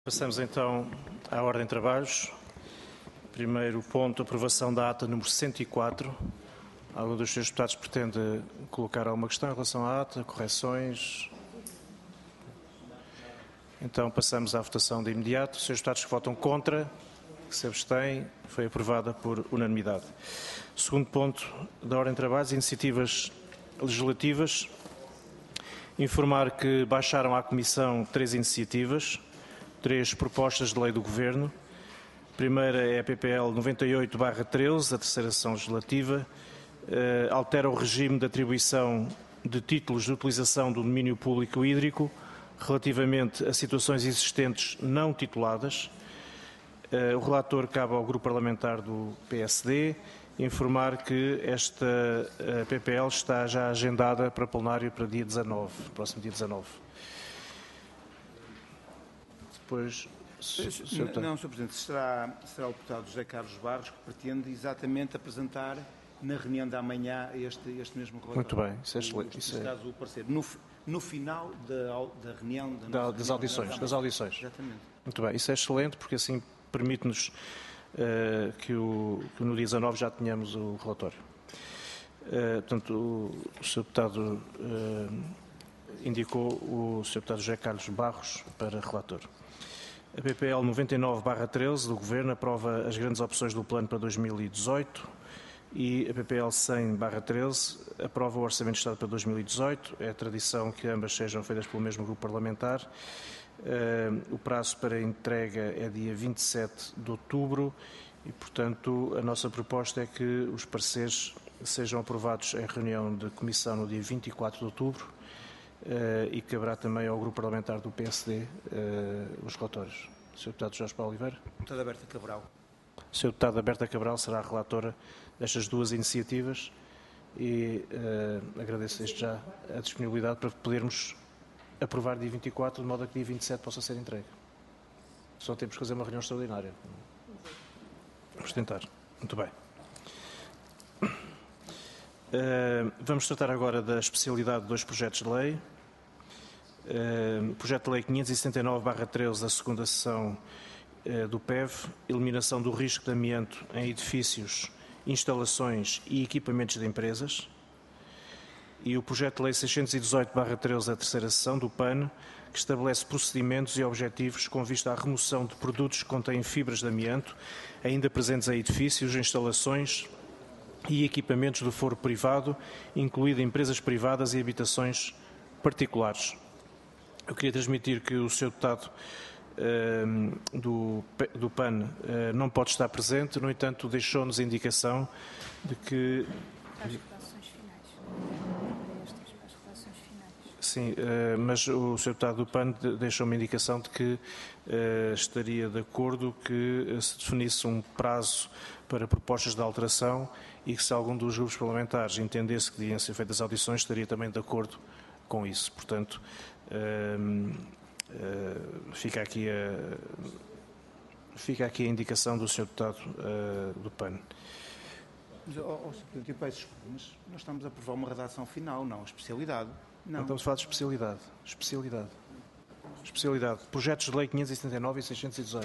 Passamos então à ordem de trabalhos. Primeiro ponto, aprovação da ata número 104. Algum dos senhores deputados pretende colocar alguma questão em relação à ata, correções? Então passamos à votação de imediato. Os senhores deputados que votam contra, que se abstêm, foi aprovada por unanimidade. Segundo ponto da ordem de trabalhos, iniciativas legislativas. Informar que baixaram à Comissão 3 iniciativas. 3 propostas de lei do Governo. A primeira é a PPL 98/13, a terceira sessão legislativa, altera o regime de atribuição de títulos de utilização do domínio público hídrico relativamente a situações existentes não tituladas. O relator cabe ao grupo parlamentar do PSD informar que esta PPL está já agendada para plenário para dia 19, próximo dia 19. Não, Sr. Presidente, será o deputado José Carlos Barros que pretende exatamente apresentar na reunião da manhã este mesmo relatório. Muito bem, isso é excelente. O parecer, no final da reunião das audições. Exatamente. Muito bem, isso é excelente porque assim permite-nos que no dia 19 já tenhamos o relatório. Portanto, o Sr. Deputado indicou o Sr. Deputado José Carlos Barros para relator. A PPL 99/13 do Governo aprova as grandes opções do plano para 2018 e a PPL 100/13 aprova o Orçamento de Estado para 2018. É a tradição que ambas sejam feitas pelo mesmo grupo parlamentar. O prazo para entrega é dia 27 de outubro e, portanto, a nossa proposta é que os pareceres sejam aprovados em reunião de comissão no dia 24 de outubro. E caberá também ao grupo parlamentar do PSD os relatórios. Sr. Deputado Jorge Paulo Oliveira. Deputada Berta Cabral. Sr. Deputada Berta Cabral será a relatora destas duas iniciativas e agradeço desde já a disponibilidade para podermos aprovar dia 24, de modo a que dia 27 possa ser entregue. Só temos que fazer uma reunião extraordinária. Vamos tentar. Muito bem. Vamos tratar agora da especialidade de 2 projetos de lei. Projeto de lei 579/13 da segunda sessão do PEV, eliminação do risco de amianto em edifícios, instalações e equipamentos de empresas. E o projeto de lei 618/13 da terceira sessão do PAN, que estabelece procedimentos e objetivos com vista à remoção de produtos que contêm fibras de amianto, ainda presentes em edifícios, instalações e equipamentos do foro privado, incluindo empresas privadas e habitações particulares. Eu queria transmitir que o Sr. Deputado do PAN não pode estar presente, no entanto, deixou-nos a indicação de que... Sim, mas o Sr. Deputado do PAN deixou-me a indicação de que estaria de acordo que se definisse um prazo para propostas de alteração e que se algum dos grupos parlamentares entendesse que deviam ser feitas audições, estaria também de acordo com isso. Portanto, fica aqui a indicação do Sr. Deputado do PAN. Mas, Sr. Presidente, eu peço desculpa, mas nós estamos a aprovar uma redação final, não a especialidade. Não. Estamos a falar de especialidade. Projetos de lei 579 e 618.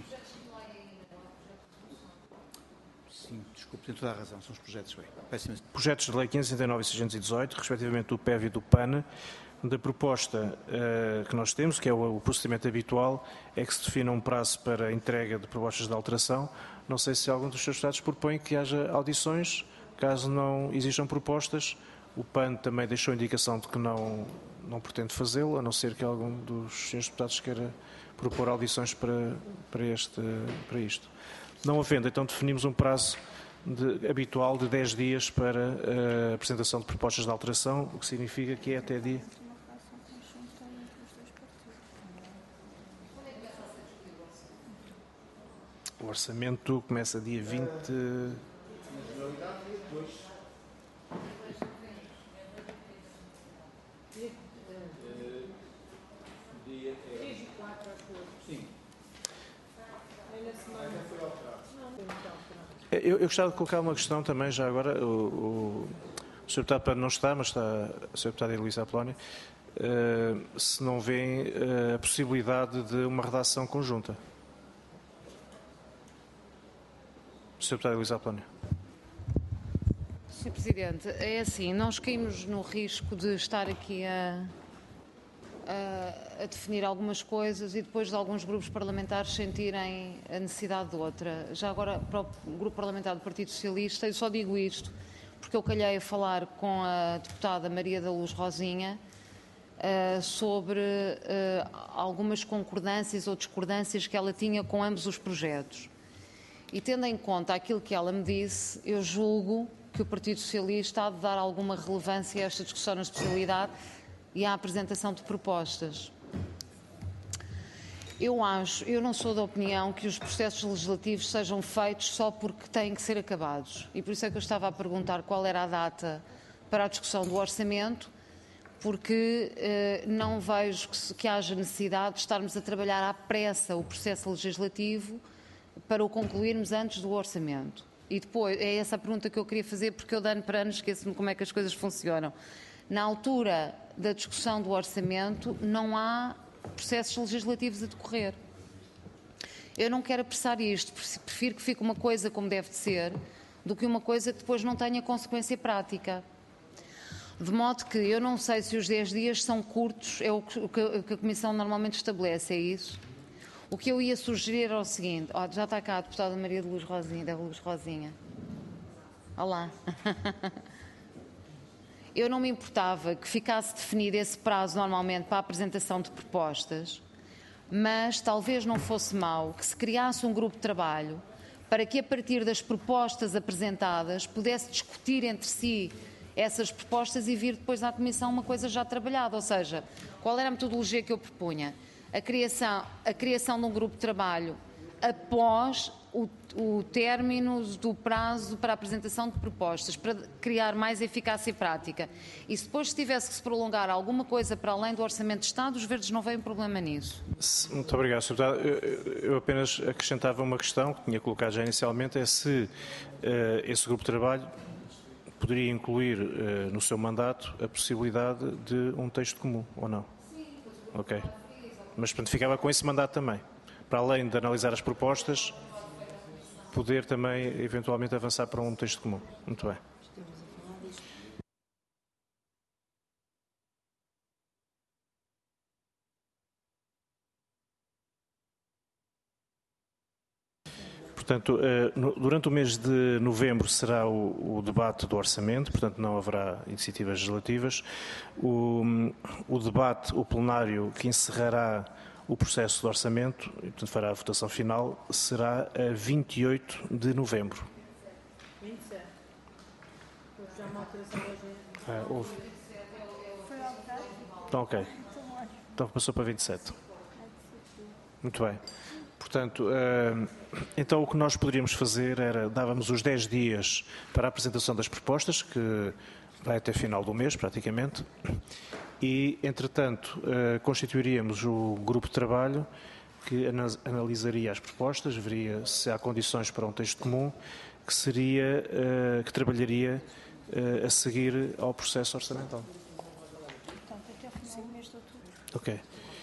Sim, desculpe, tem toda a razão, são os projetos de lei. Projetos de lei 569 e 618, respectivamente do PEV e do PAN. Da proposta que nós temos, que é o procedimento habitual, é que se defina um prazo para a entrega de propostas de alteração. Não sei se algum dos seus Estados propõe que haja audições. Caso não existam propostas, o PAN também deixou a indicação de que não pretende fazê-lo, a não ser que algum dos senhores deputados queira propor audições para isto. Não havendo, então definimos um prazo habitual de 10 dias para a apresentação de propostas de alteração, o que significa que é até dia... O orçamento começa dia 20... Eu gostava de colocar uma questão também, já agora, o Sr. Deputado não está, mas está o Sr. Deputado Luís Apolónio. se não vêem a possibilidade de uma redação conjunta. Sr. Deputado Luís Apolónio. Sr. Presidente, é assim, nós caímos no risco de estar aqui a definir algumas coisas e depois de alguns grupos parlamentares sentirem a necessidade de outra. Já agora, para o Grupo Parlamentar do Partido Socialista, eu só digo isto porque eu calhei a falar com a deputada Maria da Luz Rosinha sobre algumas concordâncias ou discordâncias que ela tinha com ambos os projetos. E tendo em conta aquilo que ela me disse, eu julgo que o Partido Socialista há de dar alguma relevância a esta discussão na especialidade e à apresentação de propostas. Eu não sou da opinião que os processos legislativos sejam feitos só porque têm que ser acabados. E por isso é que eu estava a perguntar qual era a data para a discussão do orçamento, porque não vejo que haja necessidade de estarmos a trabalhar à pressa o processo legislativo para o concluirmos antes do orçamento. E depois, é essa a pergunta que eu queria fazer, porque eu de ano para ano esqueço-me como é que as coisas funcionam. Na altura da discussão do orçamento, não há processos legislativos a decorrer. Eu não quero apressar isto, prefiro que fique uma coisa como deve de ser, do que uma coisa que depois não tenha consequência prática. De modo que eu não sei se os 10 dias são curtos, é o que a Comissão normalmente estabelece, é isso? O que eu ia sugerir é o seguinte, já está cá a deputada Maria da Luz Rosinha. Olá. Eu não me importava que ficasse definido esse prazo normalmente para a apresentação de propostas, mas talvez não fosse mau que se criasse um grupo de trabalho para que a partir das propostas apresentadas pudesse discutir entre si essas propostas e vir depois à Comissão uma coisa já trabalhada. Ou seja, qual era a metodologia que eu propunha? A criação de um grupo de trabalho após o término do prazo para a apresentação de propostas, para criar mais eficácia prática. E se depois tivesse que se prolongar alguma coisa para além do Orçamento de Estado, os verdes não veem problema nisso. Muito obrigado, Sr. Deputado. Eu apenas acrescentava uma questão que tinha colocado já inicialmente, é se esse grupo de trabalho poderia incluir no seu mandato a possibilidade de um texto comum, ou não? Sim. Ok. Mas, portanto, ficava com esse mandato também, para além de analisar as propostas, poder também, eventualmente, avançar para um texto comum. Muito bem. Portanto, durante o mês de novembro será o debate do orçamento, portanto não haverá iniciativas legislativas. O debate, o plenário que encerrará o processo de orçamento, e portanto fará a votação final, será a 28 de novembro. 27. Houve já uma alteração hoje. Houve. Então, ok. Então passou para 27. Muito bem. Portanto, então o que nós poderíamos fazer era, dávamos os 10 dias para a apresentação das propostas, que vai até final do mês, praticamente, e, entretanto, constituiríamos o grupo de trabalho que analisaria as propostas, veria se há condições para um texto comum, que trabalharia a seguir ao processo orçamental. Portanto, até o final do mês de outubro. Ok.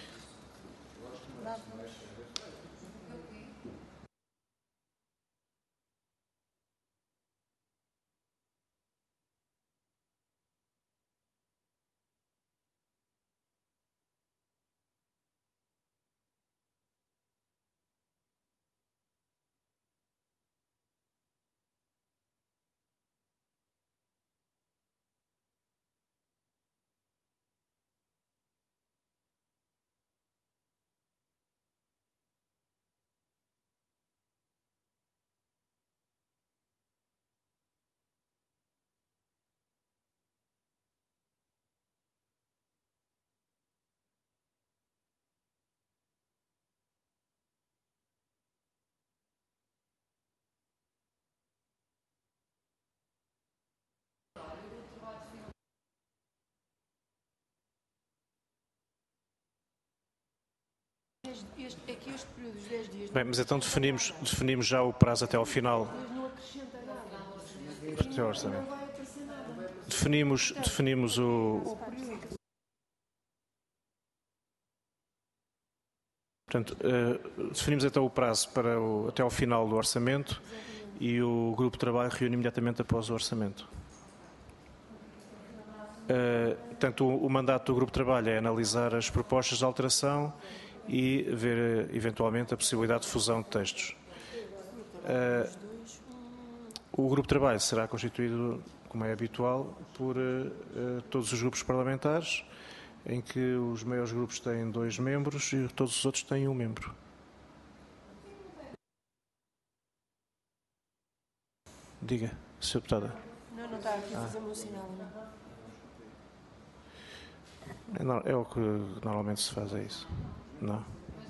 Este período dos 10 dias... Bem, mas então definimos já o prazo até ao final. Não acrescenta nada. Até ao orçamento. Não vai aparecer nada. Definimos o... Portanto, definimos então o prazo para até ao final do orçamento e o grupo de trabalho reúne imediatamente após o orçamento. Portanto, o mandato do grupo de trabalho é analisar as propostas de alteração e ver eventualmente a possibilidade de fusão de textos. O grupo de trabalho será constituído, como é habitual, por todos os grupos parlamentares, em que os maiores grupos têm 2 membros e todos os outros têm 1 membro. Diga, Sr. Deputada. Não está aqui a fazer-me um sinal, não. É o que normalmente se faz, é isso? Não?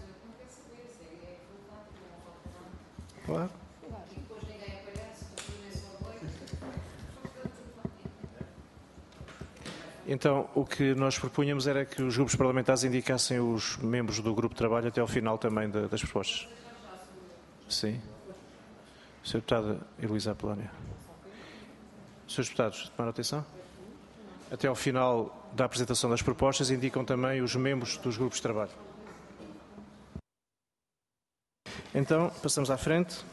Claro. Então, o que nós propunhamos era que os grupos parlamentares indicassem os membros do grupo de trabalho até ao final também das propostas. Sim. Sra. Deputada Heloísa Apolónia. Srs. Deputados, tomaram atenção? Até ao final da apresentação das propostas indicam também os membros dos grupos de trabalho. Então, passamos à frente.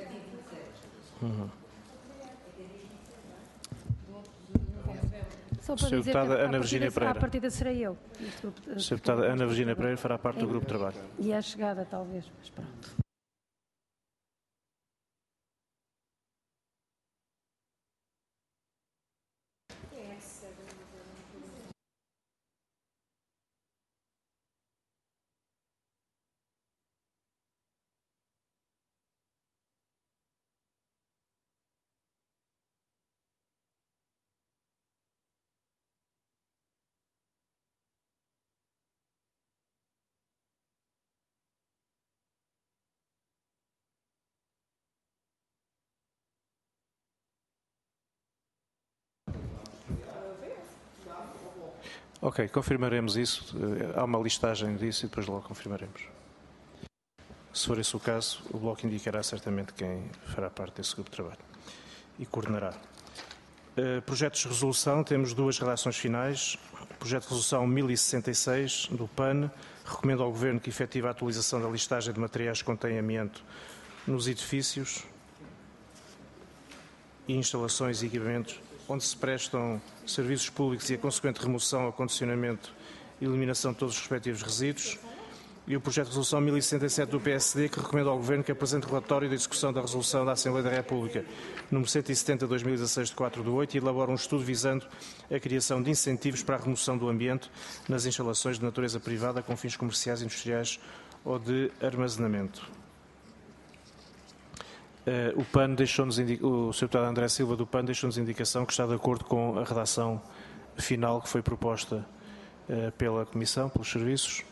Só para Sra. dizer Deputada que Ana Virgínia Pereira. à partida serei eu. Sra. Deputada Ana Virgínia Pereira fará parte do grupo de trabalho. E à chegada, talvez, mas pronto. Ok, confirmaremos isso. Há uma listagem disso e depois logo confirmaremos. Se for esse o caso, o Bloco indicará certamente quem fará parte desse grupo de trabalho e coordenará. Projetos de resolução, temos 2 redações finais. Projeto de resolução 1066 do PAN recomenda ao Governo que efetive a atualização da listagem de materiais que contêm amianto nos edifícios e instalações e equipamentos onde se prestam serviços públicos e a consequente remoção, acondicionamento e eliminação de todos os respectivos resíduos. E o projeto de resolução 1067 do PSD, que recomenda ao Governo que apresente relatório da execução da resolução da Assembleia da República número 170/2016 de 4/8 e elabore um estudo visando a criação de incentivos para a remoção do ambiente nas instalações de natureza privada com fins comerciais, industriais ou de armazenamento. O PAN deixou-nos o Sr. Deputado André Silva do PAN deixou-nos indicação que está de acordo com a redação final que foi proposta pela Comissão, pelos serviços.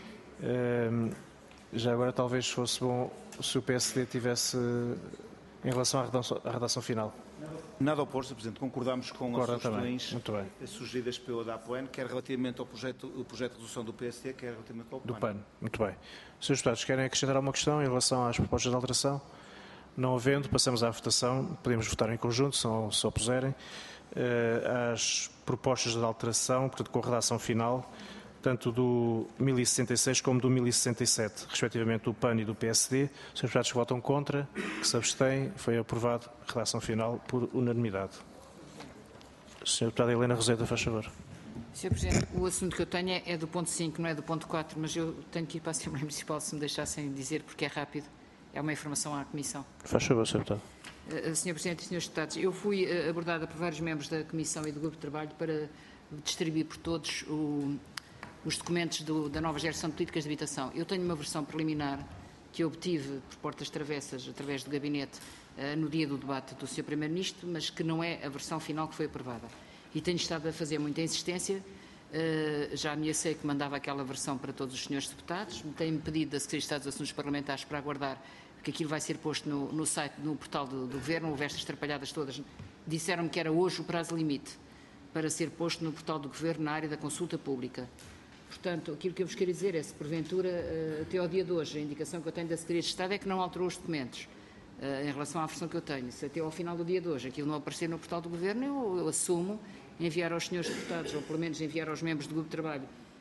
Já agora talvez fosse bom se o PSD tivesse em relação à redação final. Nada oposto, Sr. Presidente. Concordamos com Concordo as sugestões sugeridas pelo DAPON, quer relativamente ao projeto de resolução do PSD, quer relativamente ao PAN. Do PAN. Muito bem. Srs. Deputados, querem acrescentar alguma questão em relação às propostas de alteração? Não havendo, passamos à votação. Podemos votar em conjunto, se se opuserem. Às propostas de alteração, portanto, com a redação final, tanto do 1066 como do 1067, respectivamente do PAN e do PSD. Os deputados que votam contra, que se abstêm, foi aprovado a redação final por unanimidade. Sra. Deputada Helena Roseta, faz favor. Sr. Presidente, o assunto que eu tenho é do ponto 5, não é do ponto 4, mas eu tenho que ir para a Assembleia Municipal, se me deixassem dizer, porque é rápido. É uma informação à Comissão. Faz favor, Sr. Deputado. Sr. Presidente e Srs. Deputados, eu fui abordada por vários membros da Comissão e do Grupo de Trabalho para distribuir por todos os documentos da nova geração de políticas de habitação. Eu tenho uma versão preliminar que eu obtive por portas travessas, através do gabinete, no dia do debate do Sr. Primeiro-Ministro, mas que não é a versão final que foi aprovada. E tenho estado a fazer muita insistência. Já ameacei que mandava aquela versão para todos os senhores deputados. Tenho-me pedido da Secretaria de Estado dos Assuntos Parlamentares para aguardar que aquilo vai ser posto no site, no portal do Governo. Houve estas atrapalhadas todas. Disseram-me que era hoje o prazo limite para ser posto no portal do Governo na área da consulta pública. Portanto, aquilo que eu vos quero dizer é, se porventura, até ao dia de hoje, a indicação que eu tenho da Secretaria de Estado é que não alterou os documentos em relação à versão que eu tenho. Se até ao final do dia de hoje aquilo não aparecer no portal do Governo, eu assumo enviar aos senhores deputados, ou pelo menos enviar aos membros do Grupo de Trabalho,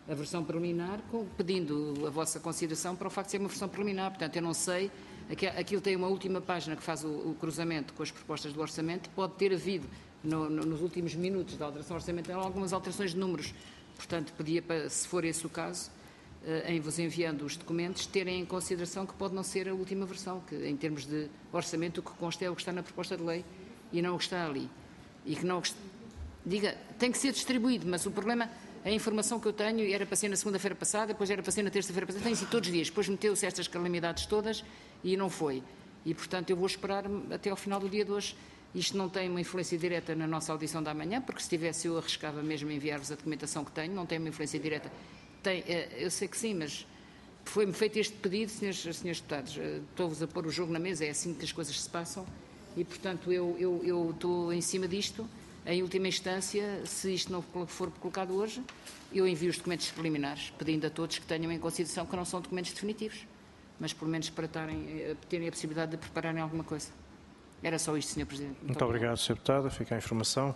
a versão preliminar, pedindo a vossa consideração para o facto de ser uma versão preliminar. Portanto, eu não sei, aquilo tem uma última página que faz o cruzamento com as propostas do orçamento, pode ter havido, nos últimos minutos da alteração orçamental, algumas alterações de números. Portanto, pedia, se for esse o caso, em vos enviando os documentos, terem em consideração que pode não ser a última versão, que em termos de orçamento o que consta é o que está na proposta de lei e não o que está ali. E que não diga, tem que ser distribuído, mas o problema, a informação que eu tenho, era para ser na segunda-feira passada, depois era para ser na terça-feira passada, tem sido todos os dias, depois meteu-se estas calamidades todas e não foi. E, portanto, eu vou esperar até ao final do dia de hoje. Isto não tem uma influência direta na nossa audição da manhã, porque se tivesse eu arriscava mesmo enviar-vos a documentação que tenho, não tem uma influência direta. Tem, eu sei que sim, mas foi-me feito este pedido, senhores deputados. Estou-vos a pôr o jogo na mesa, é assim que as coisas se passam e, portanto, eu estou em cima disto. Em última instância, se isto não for colocado hoje, eu envio os documentos preliminares, pedindo a todos que tenham em consideração que não são documentos definitivos, mas pelo menos para terem a possibilidade de prepararem alguma coisa. Era só isto, Sr. Presidente. Muito obrigado, Sr. Deputada. Fica a informação.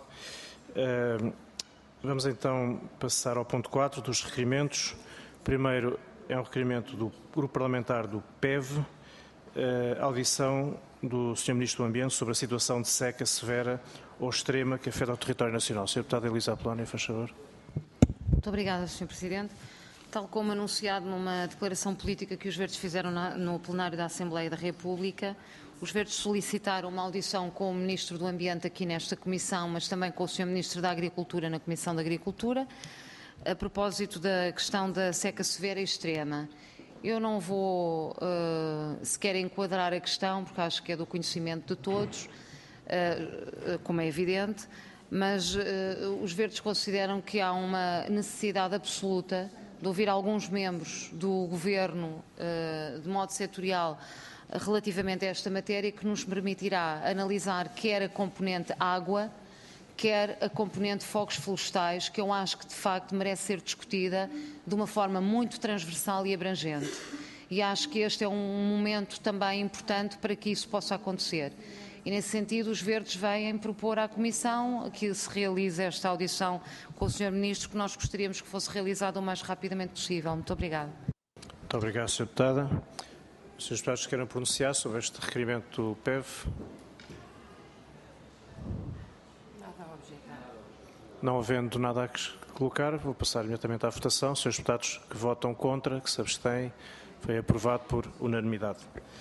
Vamos então passar ao ponto 4 dos requerimentos. Primeiro é um requerimento do Grupo Parlamentar do PEV, audição do Sr. Ministro do Ambiente sobre a situação de seca severa ou extrema que afeta o território nacional. Sr. Deputada Elisa Apolónia, faz favor. Muito obrigada, Sr. Presidente. Tal como anunciado numa declaração política que os Verdes fizeram no plenário da Assembleia da República, os Verdes solicitaram uma audição com o Ministro do Ambiente aqui nesta Comissão, mas também com o Sr. Ministro da Agricultura na Comissão da Agricultura, a propósito da questão da seca severa e extrema. Eu não vou sequer enquadrar a questão, porque acho que é do conhecimento de todos, como é evidente, mas os Verdes consideram que há uma necessidade absoluta de ouvir alguns membros do Governo, de modo setorial, relativamente a esta matéria, que nos permitirá analisar quer a componente água, quer a componente fogos florestais, que eu acho que de facto merece ser discutida de uma forma muito transversal e abrangente. E acho que este é um momento também importante para que isso possa acontecer. E nesse sentido os Verdes vêm propor à Comissão que se realize esta audição com o Sr. Ministro, que nós gostaríamos que fosse realizada o mais rapidamente possível. Muito obrigada. Muito obrigado, Sr. Deputada. Os Srs. Deputados querem pronunciar sobre este requerimento do PEV? Não havendo nada a colocar, vou passar imediatamente à votação. Os Srs. Deputados que votam contra, que se abstêm, foi aprovado por unanimidade.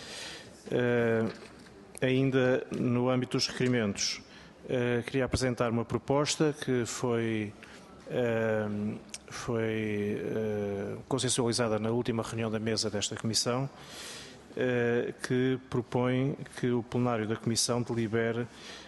Ainda no âmbito dos requerimentos, queria apresentar uma proposta que foi consensualizada na última reunião da mesa desta Comissão, que propõe que o plenário da Comissão delibere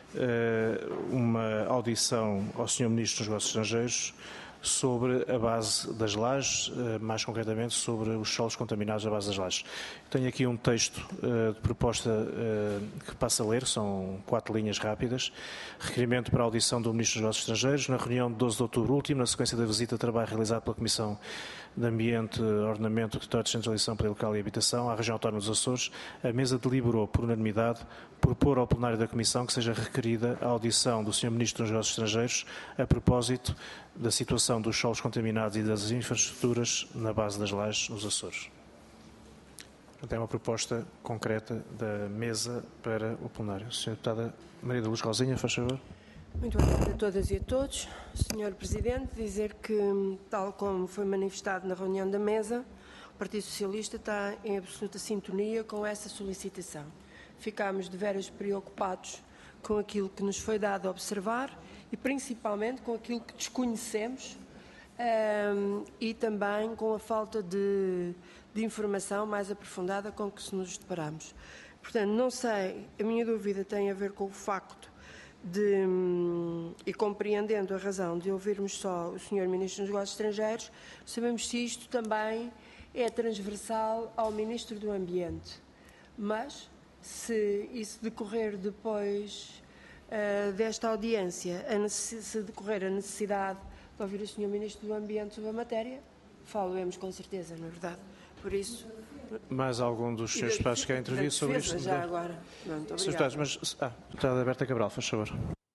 uma audição ao Sr. Ministro dos Negócios Estrangeiros sobre a base das lajes, mais concretamente sobre os solos contaminados à base das lajes. Tenho aqui um texto de proposta que passo a ler, são 4 linhas rápidas. Requerimento para a audição do Ministro dos Negócios Estrangeiros na reunião de 12 de outubro último, na sequência da visita de trabalho realizada pela Comissão de Ambiente, Ordenamento, Território de Descentralização, Poder Local e Habitação à Região Autónoma dos Açores, a mesa deliberou por unanimidade propor ao plenário da Comissão que seja requerida a audição do Sr. Ministro dos Negócios Estrangeiros a propósito da situação dos solos contaminados e das infraestruturas na base das lajes nos Açores. É uma proposta concreta da mesa para o plenário. Sra. Deputada Maria da Luz Rosinha, faz favor. Muito obrigada a todas e a todos. Sr. Presidente, dizer que, tal como foi manifestado na reunião da mesa, o Partido Socialista está em absoluta sintonia com essa solicitação. Ficámos de veras preocupados com aquilo que nos foi dado a observar e principalmente com aquilo que desconhecemos e também com a falta de informação mais aprofundada com que nos deparamos. Portanto, não sei, a minha dúvida tem a ver com o facto e compreendendo a razão de ouvirmos só o Sr. Ministro dos Negócios Estrangeiros, sabemos se isto também é transversal ao Ministro do Ambiente. Mas, se isso decorrer depois desta audiência, se decorrer a necessidade de ouvir o Sr. Ministro do Ambiente sobre a matéria, falo-emos com certeza, não é verdade? Por isso... Mais algum dos Srs. Deputados quer intervir sobre isto? Já agora. Muito obrigada. Deputados, deputada Berta Cabral, faz favor.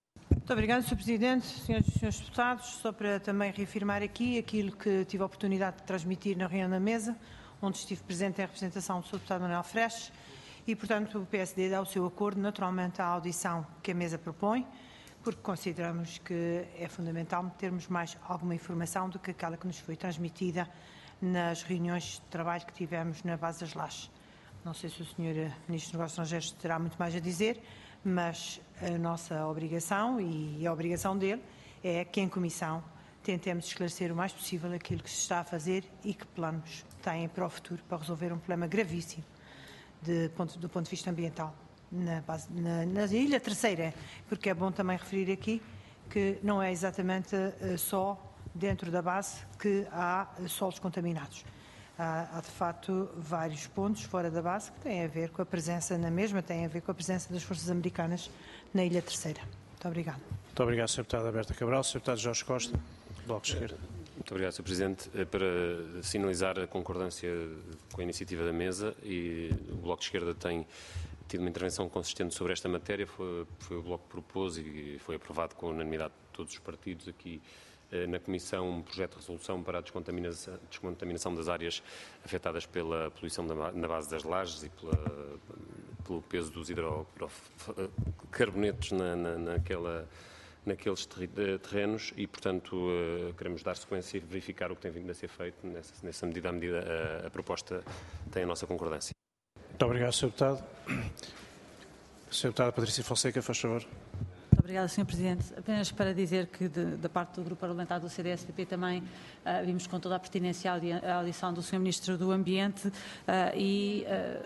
Muito obrigada, Sr. Presidente, Senhoras e Senhores Deputados. Só para também reafirmar aqui aquilo que tive a oportunidade de transmitir na reunião da mesa, onde estive presente em representação do Sr. Deputado Manuel Freixo, e, portanto, o PSD dá o seu acordo naturalmente à audição que a mesa propõe, porque consideramos que é fundamental termos mais alguma informação do que aquela que nos foi transmitida nas reuniões de trabalho que tivemos na base das lajes. Não sei se o Sr. Ministro dos Negócios Estrangeiros terá muito mais a dizer, mas a nossa obrigação e a obrigação dele é que em comissão tentemos esclarecer o mais possível aquilo que se está a fazer e que planos têm para o futuro para resolver um problema gravíssimo do ponto de vista ambiental na Ilha Terceira, porque é bom também referir aqui que não é exatamente só dentro da base que há solos contaminados. Há, de facto, vários pontos fora da base que têm a ver com a presença na mesma, têm a ver com a presença das forças americanas na Ilha Terceira. Muito obrigado. Muito obrigado, Sr. Deputada Berta Cabral. Sr. Deputado Jorge Costa, Bloco de Esquerda. Muito obrigado, Sr. Presidente. Para sinalizar a concordância com a iniciativa da mesa, e o Bloco de Esquerda tem tido uma intervenção consistente sobre esta matéria, foi o Bloco que propôs e foi aprovado com a unanimidade de todos os partidos aqui na Comissão um projeto de resolução para a descontaminação das áreas afetadas pela poluição na base das lajes e pelo peso dos hidrocarbonetos naqueles terrenos e, portanto, queremos dar sequência e verificar o que tem vindo a ser feito. Nessa medida, a proposta tem a nossa concordância. Muito obrigado, Sr. Deputado. Sr. Deputada Patrícia Fonseca, faz favor. Muito obrigada, Sr. Presidente. Apenas para dizer que da parte do Grupo Parlamentar do CDS-PP também vimos com toda a pertinência a audição do Sr. Ministro do Ambiente e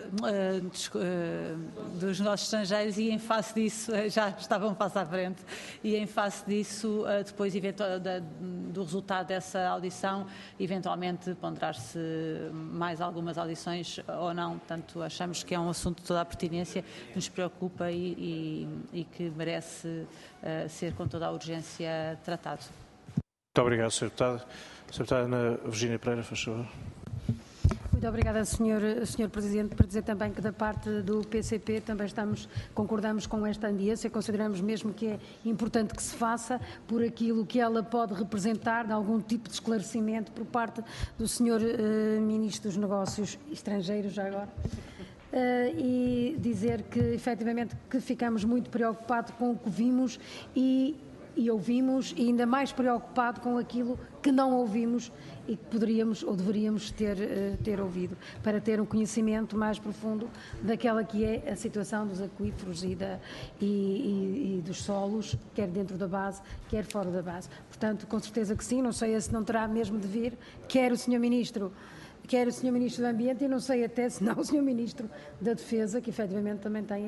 dos nossos estrangeiros e em face disso, já estavam um passo à frente, e em face disso, depois do resultado dessa audição, eventualmente ponderar-se mais algumas audições ou não. Portanto, achamos que é um assunto de toda a pertinência, que nos preocupa e que merece ser com toda a urgência tratado. Muito obrigado, Sr. Deputado. Sr. Deputada Ana Virgínia Pereira, faz favor. Muito obrigada, Sr. Presidente, por dizer também que da parte do PCP também concordamos com esta audiência, consideramos mesmo que é importante que se faça por aquilo que ela pode representar de algum tipo de esclarecimento por parte do Sr. Ministro dos Negócios Estrangeiros, já agora. E dizer que, efetivamente, que ficamos muito preocupados com o que vimos e ouvimos, e ainda mais preocupado com aquilo que não ouvimos e que poderíamos ou deveríamos ter ouvido, para ter um conhecimento mais profundo daquela que é a situação dos aquíferos e dos solos, quer dentro da base, quer fora da base. Portanto, com certeza que sim, não sei se não terá mesmo de vir, quer o Sr. Ministro do Ambiente e não sei até se não o Sr. Ministro da Defesa, que efetivamente também tem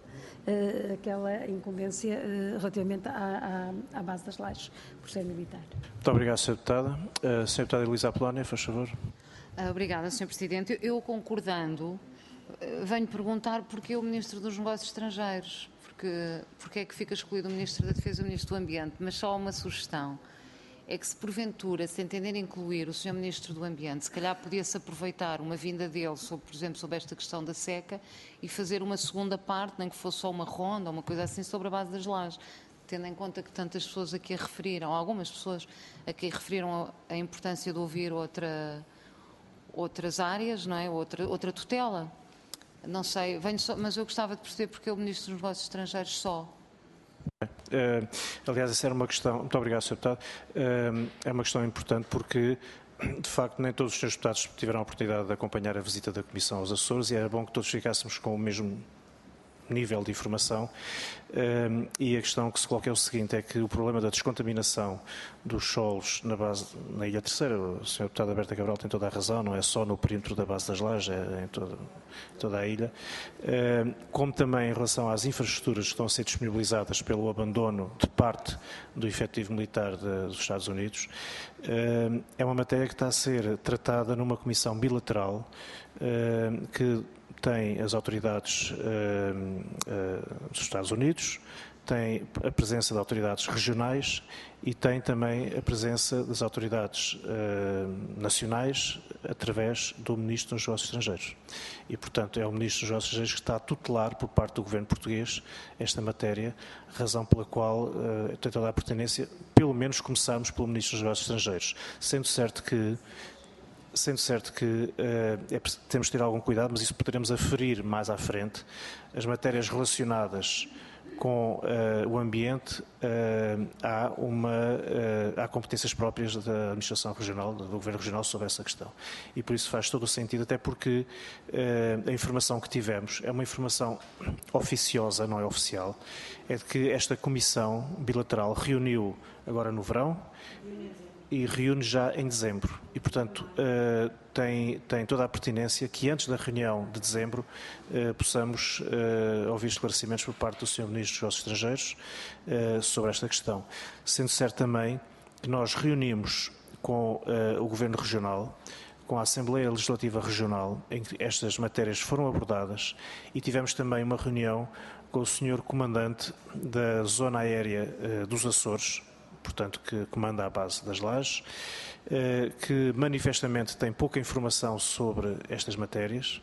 aquela incumbência relativamente à base das lajes, por ser militar. Muito obrigado, Sr. Deputada. Sr. Deputada Elisa Apolónia, faz favor. Obrigada, Sr. Presidente. Eu concordando, venho perguntar porquê o Ministro dos Negócios Estrangeiros, porque é que fica escolhido o Ministro da Defesa e o Ministro do Ambiente, mas só uma sugestão. É que se porventura se entender incluir o Sr. Ministro do Ambiente, se calhar podia-se aproveitar uma vinda dele, por exemplo, sobre esta questão da seca e fazer uma segunda parte, nem que fosse só uma ronda ou uma coisa assim, sobre a base das lajes, tendo em conta que tantas pessoas aqui referiram, algumas pessoas aqui referiram a importância de ouvir outras áreas, não é? outra tutela. Não sei, mas eu gostava de perceber porque o Ministro dos Negócios Estrangeiros só. Aliás, essa era uma questão, muito obrigado, Sr. Deputado, é uma questão importante porque, de facto, nem todos os Srs. Deputados tiveram a oportunidade de acompanhar a visita da Comissão aos Açores e era bom que todos ficássemos com o mesmo nível de informação e a questão que se coloca é o seguinte, é que o problema da descontaminação dos solos na Ilha Terceira, o Sr. Deputado Berta Cabral tem toda a razão, não é só no perímetro da base das lajes, é em toda a ilha, como também em relação às infraestruturas que estão a ser disponibilizadas pelo abandono de parte do efetivo militar dos Estados Unidos, é uma matéria que está a ser tratada numa comissão bilateral que tem as autoridades dos Estados Unidos, tem a presença de autoridades regionais e tem também a presença das autoridades nacionais através do Ministro dos Negócios Estrangeiros. E, portanto, é o Ministro dos Negócios Estrangeiros que está a tutelar por parte do Governo português esta matéria, razão pela qual tem toda a pertinência, pelo menos começarmos pelo Ministro dos Negócios Estrangeiros, sendo certo que temos de ter algum cuidado, mas isso poderemos aferir mais à frente. As matérias relacionadas com o ambiente, há competências próprias da Administração Regional, do Governo Regional, sobre essa questão. E por isso faz todo o sentido, até porque a informação que tivemos é uma informação oficiosa, não é oficial, é de que esta comissão bilateral reuniu agora no verão e reúne já em dezembro. E, portanto, tem toda a pertinência que antes da reunião de dezembro possamos ouvir esclarecimentos por parte do Sr. Ministro dos Negócios Estrangeiros sobre esta questão. Sendo certo também que nós reunimos com o Governo Regional, com a Assembleia Legislativa Regional, em que estas matérias foram abordadas, e tivemos também uma reunião com o Sr. Comandante da Zona Aérea dos Açores, portanto, que comanda a base das Lajes, que manifestamente tem pouca informação sobre estas matérias,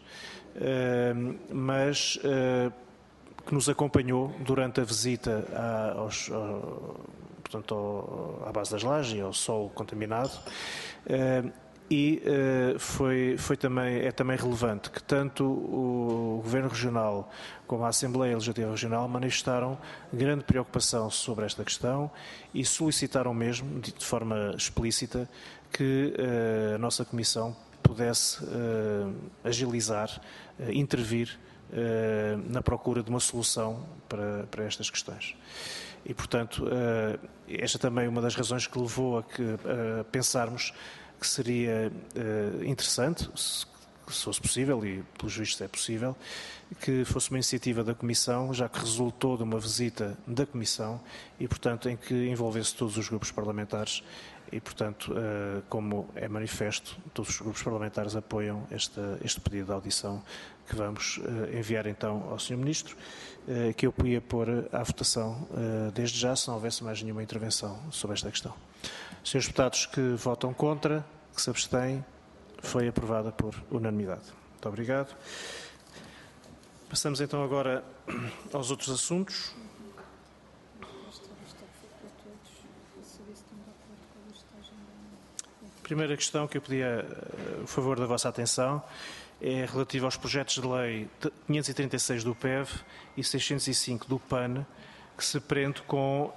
mas que nos acompanhou durante a visita à base das Lajes e ao solo contaminado, e é também relevante que tanto o Governo Regional como a Assembleia Legislativa Regional manifestaram grande preocupação sobre esta questão e solicitaram mesmo, de forma explícita, que a nossa Comissão pudesse agilizar, intervir na procura de uma solução para estas questões. E, portanto, esta também é uma das razões que levou a pensarmos que seria interessante, se fosse possível, e pelos vistos é possível, que fosse uma iniciativa da Comissão, já que resultou de uma visita da Comissão e, portanto, em que envolvesse todos os grupos parlamentares e, portanto, como é manifesto, todos os grupos parlamentares apoiam este pedido de audição que vamos enviar então ao Sr. Ministro, que eu podia pôr à votação desde já, se não houvesse mais nenhuma intervenção sobre esta questão. Senhores deputados que votam contra, que se abstêm, foi aprovada por unanimidade. Muito obrigado. Passamos então agora aos outros assuntos. A primeira questão que eu pedia o favor da vossa atenção é relativa aos projetos de lei 536 do PEV e 605 do PAN, que se prende com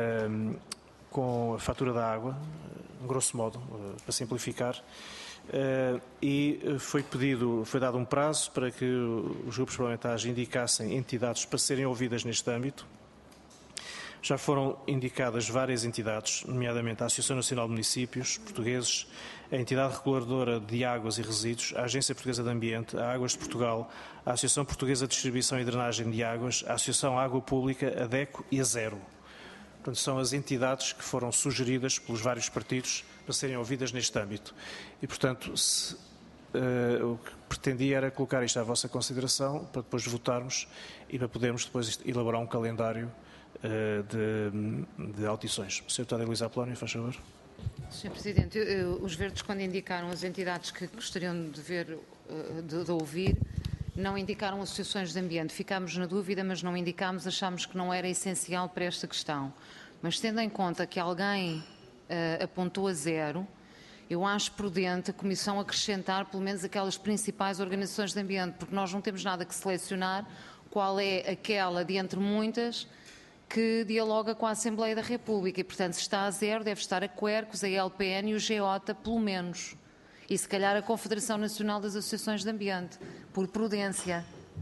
a fatura da água, grosso modo, para simplificar, e foi dado um prazo para que os grupos parlamentares indicassem entidades para serem ouvidas neste âmbito. Já foram indicadas várias entidades, nomeadamente a Associação Nacional de Municípios Portugueses, a Entidade Reguladora de Águas e Resíduos, a Agência Portuguesa de Ambiente, a Águas de Portugal, a Associação Portuguesa de Distribuição e Drenagem de Águas, a Associação Água Pública, a DECO e a Zero. Portanto, são as entidades que foram sugeridas pelos vários partidos para serem ouvidas neste âmbito. E, portanto, o que pretendia era colocar isto à vossa consideração para depois votarmos e para podermos depois elaborar um calendário de audições. Sr. Deputado Elisa Apolónio, faz favor. Sr. Presidente, os verdes, quando indicaram as entidades que gostariam de ouvir, não indicaram associações de ambiente. Ficámos na dúvida, mas não indicámos, achámos que não era essencial para esta questão. Mas tendo em conta que alguém apontou a Zero, eu acho prudente a Comissão acrescentar pelo menos aquelas principais organizações de ambiente, porque nós não temos nada que selecionar qual é aquela de entre muitas que dialoga com a Assembleia da República. E, portanto, se está a Zero, deve estar a Quercus, a LPN e o GEOTA, pelo menos. E, se calhar, a Confederação Nacional das Associações de Ambiente, por prudência.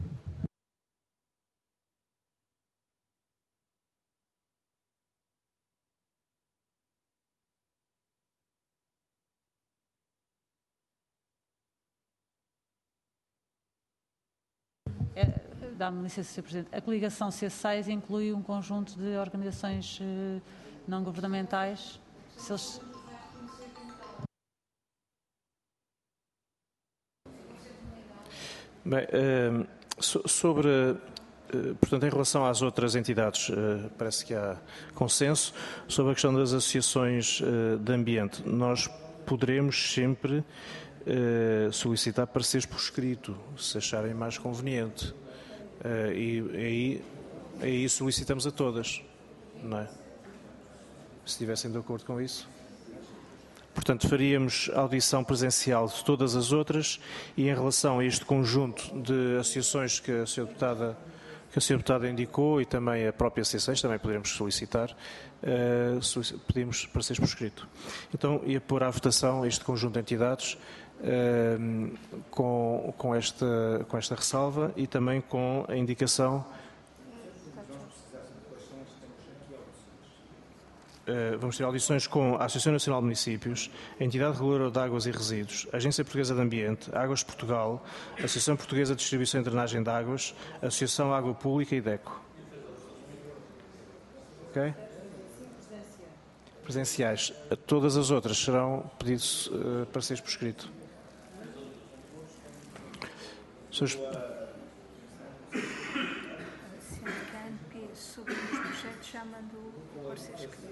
Dá-me licença, Sr. Presidente. A coligação C6 inclui um conjunto de organizações não governamentais. Se eles... Bem, sobre Portanto, em relação às outras entidades, parece que há consenso. Sobre a questão das associações de ambiente, nós poderemos sempre solicitar pareceres por escrito, se acharem mais conveniente. E aí solicitamos a todas, não é? Se estivessem de acordo com isso. Portanto, faríamos audição presencial de todas as outras e em relação a este conjunto de associações que a Sra. Deputada indicou e também a própria C6, também poderemos solicitar, pedimos pareceres por escrito. Então, ia pôr à votação este conjunto de entidades com esta ressalva e também com a indicação. Vamos ter audições com a Associação Nacional de Municípios, a Entidade Reguladora de Águas e Resíduos, a Agência Portuguesa de Ambiente, Águas Portugal, a Associação Portuguesa de Distribuição e Drenagem de Águas, a Associação Água Pública e DECO. Ok? Presenciais. Todas as outras serão pedidos pareceres por escrito. Sobre os projetos já mandou o parecer escrito.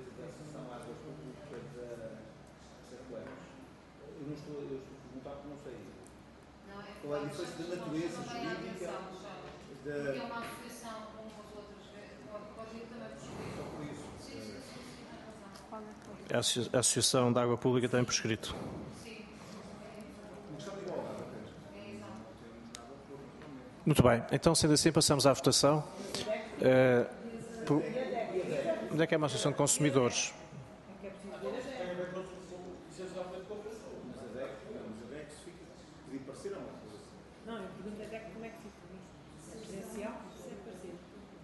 Eu estou a perguntar porque não sei. Qual é a diferença da natureza jurídica? Porque é uma associação com as outras. Pode ir também por escrito. A Associação da Água Pública também por escrito. Muito bem. Então, sendo assim, passamos à votação. Onde é que é uma associação de consumidores? Não, eu pergunto até como é que fica isso. Presencial, sem parecer.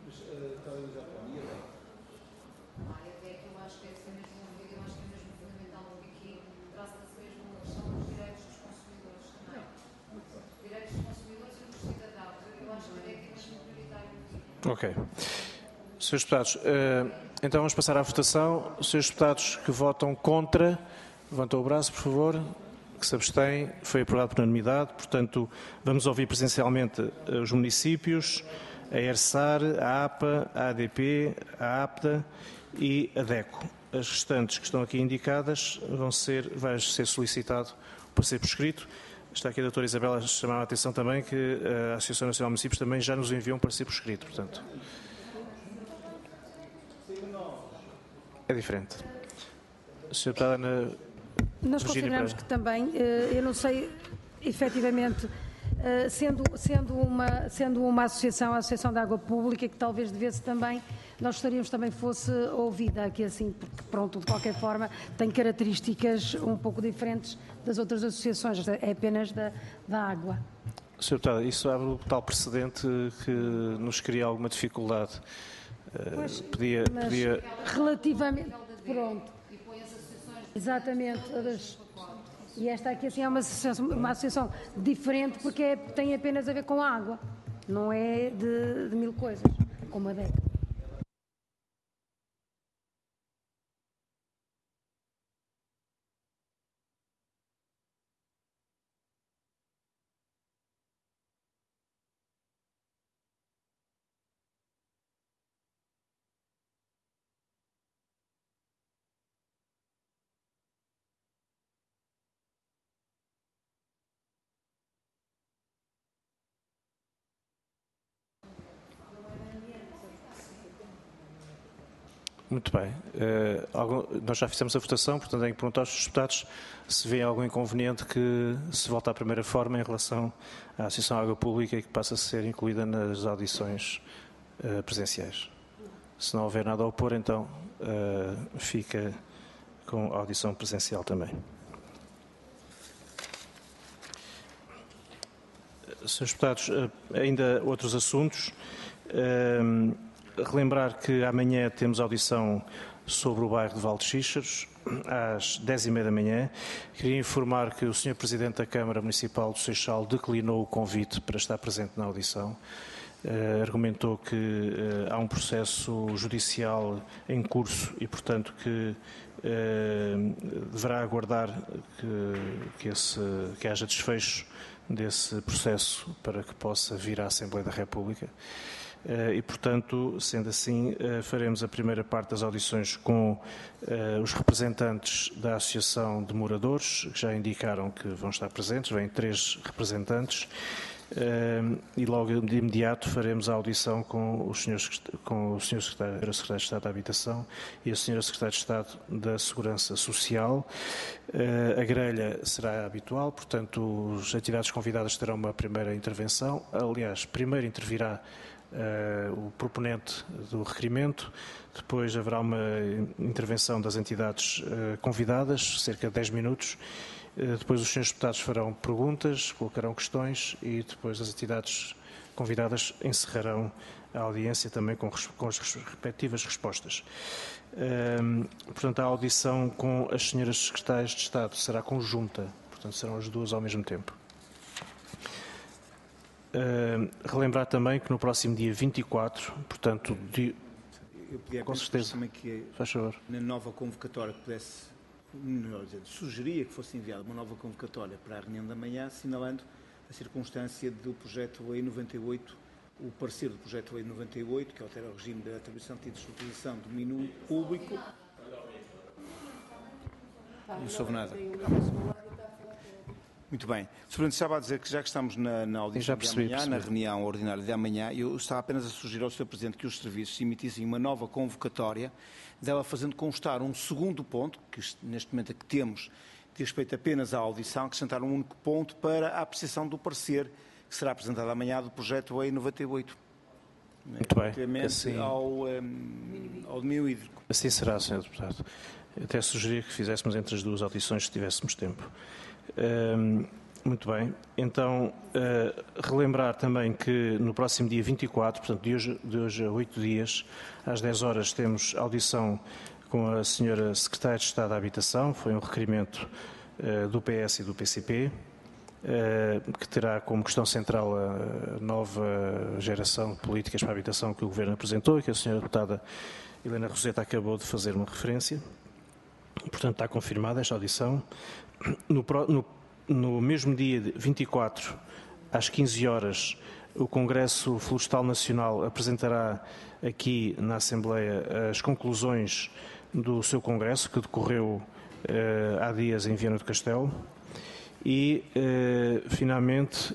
Olha, até que eu acho que deve ser mesmo fundamental, porque aqui trata-se mesmo da questão dos direitos dos consumidores também. Direitos dos consumidores e dos cidadãos. Eu acho que é mesmo prioritário. Ok. Senhores Deputados, então vamos passar à votação. Os senhores Deputados que votam contra, levantam o braço, por favor. Que se abstém, foi aprovado por unanimidade. Portanto, vamos ouvir presencialmente os municípios, a ERSAR, a APA, a ADP, a APDA e a DECO. As restantes que estão aqui indicadas vai ser solicitado o parecer por escrito. Está aqui a doutora Isabela a chamar a atenção também que a Associação Nacional de Municípios também já nos enviou um parecer por escrito. Portanto, é diferente. Sra. Deputada Ana... Nós consideramos que também, eu não sei, efetivamente, sendo uma associação, a Associação da Água Pública, que talvez devesse também, nós gostaríamos também fosse ouvida aqui assim, porque pronto, de qualquer forma, tem características um pouco diferentes das outras associações, é apenas da água. Sra. Deputada, isso abre o tal precedente que nos cria alguma dificuldade. Pois, podia... Relativamente, pronto. Exatamente. E esta aqui assim, é uma associação diferente porque tem apenas a ver com a água, não é de mil coisas, como a DEC. Muito bem. Nós já fizemos a votação, portanto tenho que perguntar aos deputados se vê algum inconveniente que se volte à primeira forma em relação à Associação Água Pública e que passa a ser incluída nas audições presenciais. Se não houver nada a opor, então fica com a audição presencial também. Senhores deputados, ainda outros assuntos. Relembrar que amanhã temos audição sobre o bairro de Val de Xíxaros, às 10h30 da manhã. Queria informar que o Sr. Presidente da Câmara Municipal do Seixal declinou o convite para estar presente na audição. Argumentou que há um processo judicial em curso e, portanto, que deverá aguardar que haja desfecho desse processo para que possa vir à Assembleia da República. E, portanto, sendo assim, faremos a primeira parte das audições com os representantes da Associação de Moradores, que já indicaram que vão estar presentes, vêm 3 representantes, e logo de imediato faremos a audição com o Sr. Secretário de Estado da Habitação e a Sra. Secretária de Estado da Segurança Social. A grelha será habitual, portanto, as entidades convidadas terão uma primeira intervenção. Aliás, primeiro intervirá o proponente do requerimento, depois haverá uma intervenção das entidades convidadas, cerca de 10 minutos, depois os senhores deputados farão perguntas, colocarão questões e depois as entidades convidadas encerrarão a audiência também com as respectivas respostas. Portanto, a audição com as senhoras secretárias de Estado será conjunta, portanto serão as duas ao mesmo tempo. Relembrar também que no próximo dia 24, portanto, eu podia com certeza, também que faz favor, na nova convocatória que pudesse, melhor dizer, sugeria que fosse enviada uma nova convocatória para a reunião da manhã, assinalando a circunstância do projeto Lei 98, o parecer do projeto Lei 98, que altera o regime da atribuição de títulos de utilização do domínio público. Não soube nada. Muito bem. Sr. Presidente, estava a dizer que já que estamos na audição de amanhã, na reunião ordinária de amanhã, eu estava apenas a sugerir ao Sr. Presidente que os serviços emitissem uma nova convocatória, dela fazendo constar um segundo ponto, que neste momento é que temos, que diz respeito apenas à audição, acrescentar um único ponto para a apreciação do parecer que será apresentado amanhã do projeto Lei 98. Muito bem. Assim, ao domínio hídrico. Assim será, Sr. Deputado. Eu até sugeria que fizéssemos entre as duas audições se tivéssemos tempo. Muito bem. Então, relembrar também que no próximo dia 24, portanto, de hoje a 8 dias, às 10 horas, temos audição com a Sra. Secretária de Estado da Habitação. Foi um requerimento do PS e do PCP, que terá como questão central a nova geração de políticas para a habitação que o Governo apresentou e que a Sra. Deputada Helena Roseta acabou de fazer uma referência. Portanto, está confirmada esta audição. No mesmo dia 24, às 15 horas, o Congresso Florestal Nacional apresentará aqui na Assembleia as conclusões do seu Congresso, que decorreu há dias em Viana do Castelo, e, finalmente,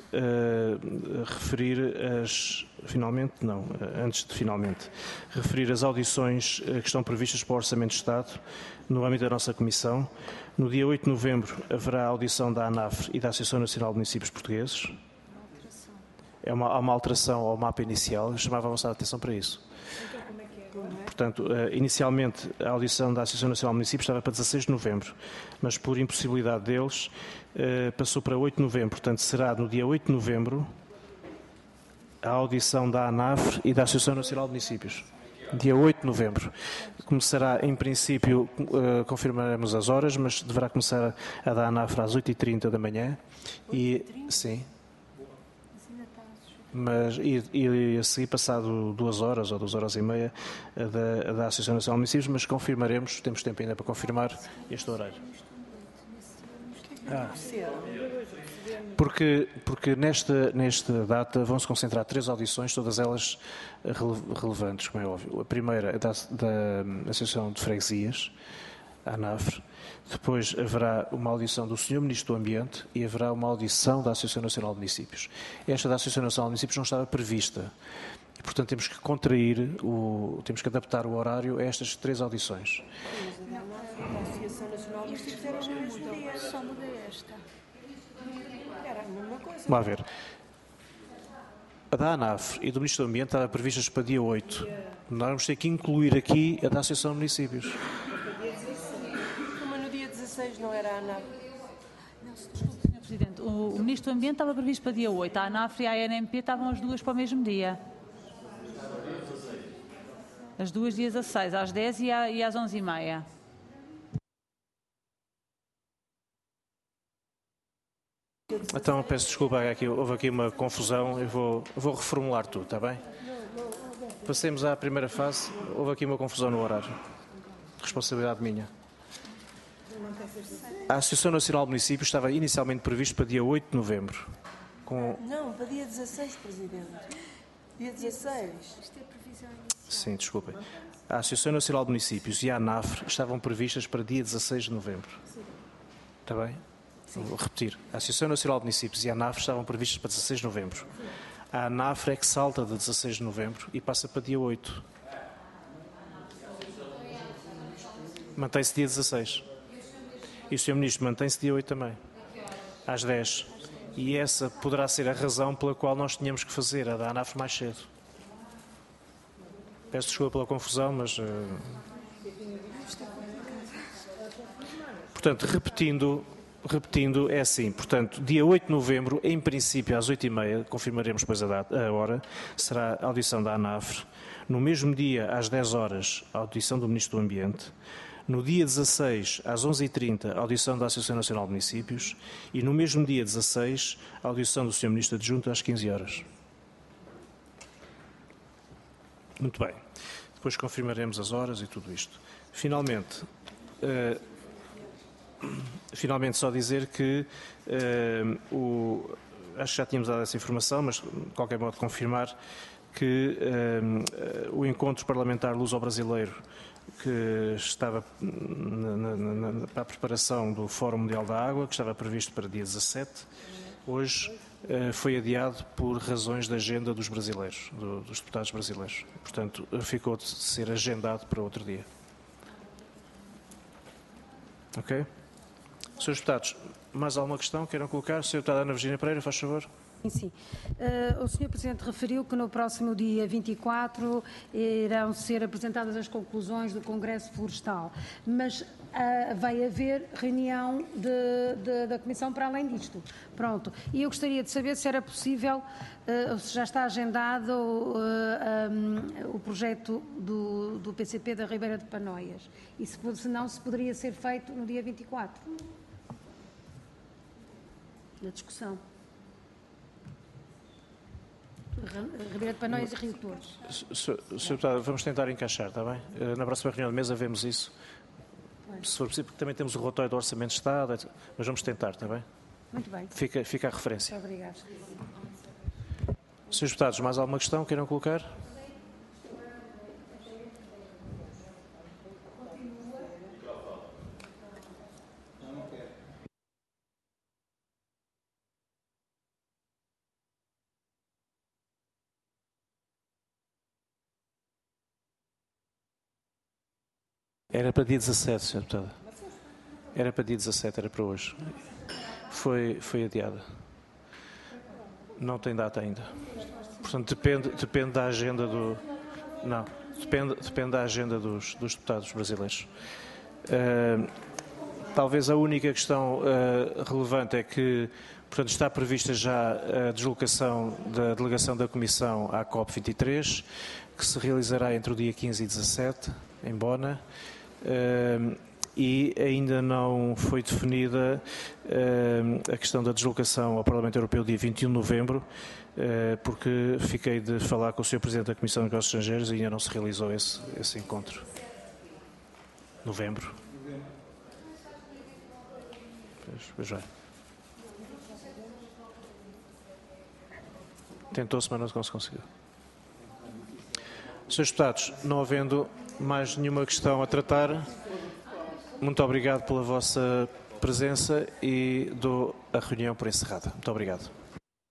referir as audições que estão previstas para o Orçamento de Estado no âmbito da nossa Comissão. No dia 8 de novembro haverá a audição da ANAF e da Associação Nacional de Municípios Portugueses. Há uma alteração ao mapa inicial, eu chamava a vossa atenção para isso. Portanto, inicialmente a audição da Associação Nacional de Municípios estava para 16 de novembro, mas por impossibilidade deles passou para 8 de novembro. Portanto, será no dia 8 de novembro a audição da ANAF e da Associação Nacional de Municípios. Dia 8 de novembro. Começará, em princípio, confirmaremos as horas, mas deverá começar a da ANAF às 8h30 da manhã. Sim. Mas, e a seguir, passado 2 horas ou 2 horas e meia, da Associação Nacional de Municípios, mas confirmaremos, temos tempo ainda para confirmar este horário. Porque nesta data vão-se concentrar 3 audições, todas elas relevantes, como é óbvio. A primeira é da Associação de Freguesias, a ANAF. Depois haverá uma audição do Sr. Ministro do Ambiente e haverá uma audição da Associação Nacional de Municípios. Esta da Associação Nacional de Municípios não estava prevista. E, portanto, temos que temos que adaptar o horário a estas 3 audições. A Associação Nacional de Municípios era no mesmo dia, só mudei esta. Era a mesma coisa. Vamos lá ver. A da ANAF e do Ministro do Ambiente estava previstas para dia 8. Nós vamos ter que incluir aqui a da Associação de Municípios. Como no dia 16 não era a ANAF? Desculpe, Sr. Presidente. O Ministro do Ambiente estava previsto para dia 8. A ANAF e a ANMP estavam as duas para o mesmo dia. As duas dias 16, às 10 e às 11h30. Então, peço desculpa, houve aqui uma confusão, eu vou reformular tudo, está bem? Passemos à primeira fase, houve aqui uma confusão no horário. Responsabilidade minha. A Associação Nacional de Municípios estava inicialmente previsto para dia 8 de novembro. Não, para dia 16, Presidente. Dia 16. Isto é previsão inicial. Sim, desculpem. A Associação Nacional de Municípios e a ANAFRE estavam previstas para dia 16 de novembro. Está bem? Sim. Vou repetir. A Associação Nacional de Municípios e a ANAFRE estavam previstas para 16 de novembro. A ANAFRE é que salta de 16 de novembro e passa para dia 8. Mantém-se dia 16. E o Sr. Ministro mantém-se dia 8 também. Às 10. E essa poderá ser a razão pela qual nós tínhamos que fazer a da ANAFRE mais cedo. Peço desculpa pela confusão, mas... Portanto, repetindo, é assim. Portanto, dia 8 de novembro, em princípio, às 8h30, confirmaremos depois a hora, será a audição da ANAFRE. No mesmo dia, às 10 horas, a audição do Ministro do Ambiente. No dia 16, às 11h30, a audição da Associação Nacional de Municípios e no mesmo dia 16, a audição do Sr. Ministro Adjunto às 15 horas. Muito bem. Depois confirmaremos as horas e tudo isto. Finalmente só dizer que acho que já tínhamos dado essa informação, mas de qualquer modo confirmar que o encontro parlamentar luso-brasileiro que estava para a preparação do Fórum Mundial da Água, que estava previsto para dia 17, hoje foi adiado por razões da agenda dos brasileiros, dos deputados brasileiros. Portanto, ficou de ser agendado para outro dia. Ok? Senhores deputados, mais alguma questão queiram colocar? Sra. Deputada Ana Virgínia Pereira, faz favor. Sim. O Sr. Presidente referiu que no próximo dia 24 irão ser apresentadas as conclusões do Congresso Florestal, mas vai haver reunião da Comissão para além disto. Pronto. E eu gostaria de saber se era possível, se já está agendado o projeto do PCP da Ribeira de Panoias e se não, se poderia ser feito no dia 24, na discussão. Ribeira de Panoias e Rio Torres. Sr. Deputado, vamos tentar encaixar, está bem? Na próxima reunião de mesa vemos isso. Se for possível, porque também temos o relatório do Orçamento de Estado, mas vamos tentar, está bem? Muito bem. Fica a referência. Muito obrigado. Srs. Deputados, mais alguma questão queiram colocar? Era para dia 17, Sra. Deputada. Era para dia 17, era para hoje. Foi adiada. Não tem data ainda. Portanto, depende da agenda do... Não, depende da agenda dos deputados brasileiros. Talvez a única questão relevante é que, portanto, está prevista já a deslocação da delegação da Comissão à COP23, que se realizará entre o dia 15 e 17, em Bona. E ainda não foi definida a questão da deslocação ao Parlamento Europeu dia 21 de novembro, porque fiquei de falar com o Sr. Presidente da Comissão de Negócios Estrangeiros e ainda não se realizou esse encontro. Novembro. Pois vai. Tentou-se, mas não se conseguiu. Senhores deputados, não havendo mais nenhuma questão a tratar, muito obrigado pela vossa presença e dou a reunião por encerrada. Muito obrigado.